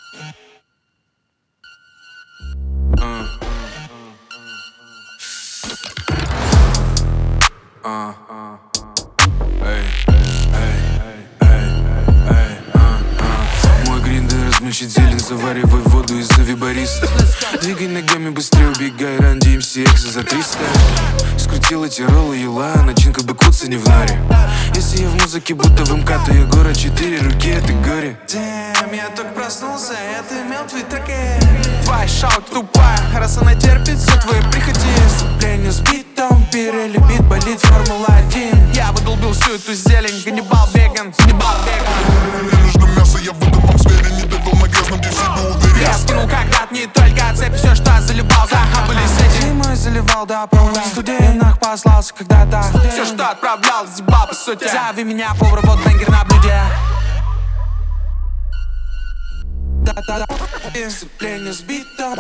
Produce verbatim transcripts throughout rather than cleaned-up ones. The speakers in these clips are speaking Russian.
Uh, uh, эй, эй, эй, эй, uh, uh. Мой гриндер размельчит зелень, заваривай воду и зови бариста. Двигай ногами быстрее, убегай, ранди эм си экс за триста. Скрутил эти роллы, ела, начинка бы куца не в норе. Если я в музыке будто в МК, то я город четыре руки, это горе. Damn, я только проснулся, это мертвый треки. Твой шаут тупая, раз она терпит все твои прихоти. Вступление с битом, перелюбит, болит формула один. Я выдолбил всю эту зелень, Ганнибал веган, Ганнибал веган. Мне нужно мясо, я выдам вам зверя, не довел на грязном дефиду уверен. Я скинул когда-то не только цепь, все, что заливал, захапались эти. Зимой заливал до полной, в студенах послался когда-то. Все, что отправлял, зебал по сути. Зови меня повар, вот бенгер на блюде. Да-да-да, вступление с битом.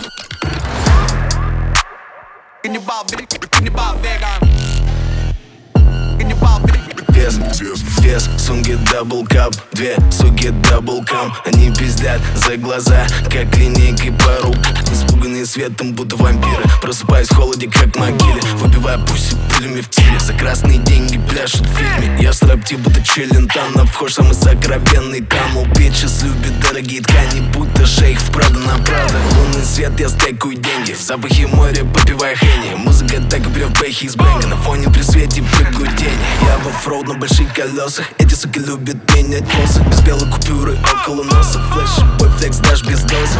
Ганнибал веган, Ганнибал веган. Ганнибал веган. Вес, вес, сумки дабл кап, две суки дабл кам. Они пиздят за глаза, как линейкой по рукам. Испуганные светом, будто вампиры. Просыпаюсь в холоде, как в могиле. Выпивая пусть пулями в тире. За красные деньги пляшут в фильме. Я страпти, будто челентан. На вхож самый сокровенный камл. Бичес любит дорогие ткани, будто шейх в Прада на Прада. Лунный свет, я стейкаю деньги. Запахи моря, попивая Хенни. Музыка так и прет бэхи из бэнга. На фоне при свете прыгают тени. Я в оффроуд на больших колесах. Эти суки любят менять позы. Без белой купюры около носа. Флэш, бой флекс, даже без дозы.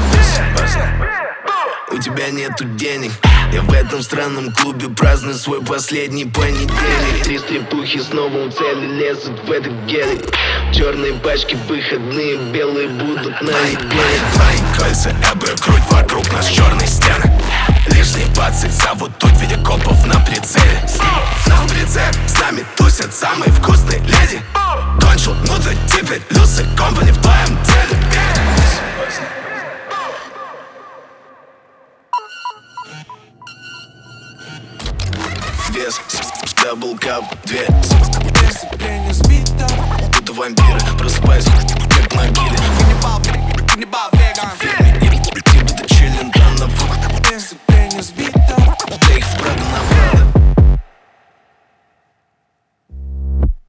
У тебя нету денег. Я в этом странном клубе праздную свой последний понедельник. Три стрепухи снова у цели лезут в этот гелик. Черные пачки выходные, белые будут на неделе. Твои кольца, эбы, круть вокруг нас черные стены. Лишние бацы зовут тут в виде копов на прицеле. На прицеп с нами тусят самые вкусные леди. Кончил, ну ты теперь люсы, компани в твоем теле. Вес, дабл кап, две Вступление с битом. будто вампиры. Просыпаюсь, как в могиле. Ганнибал веган.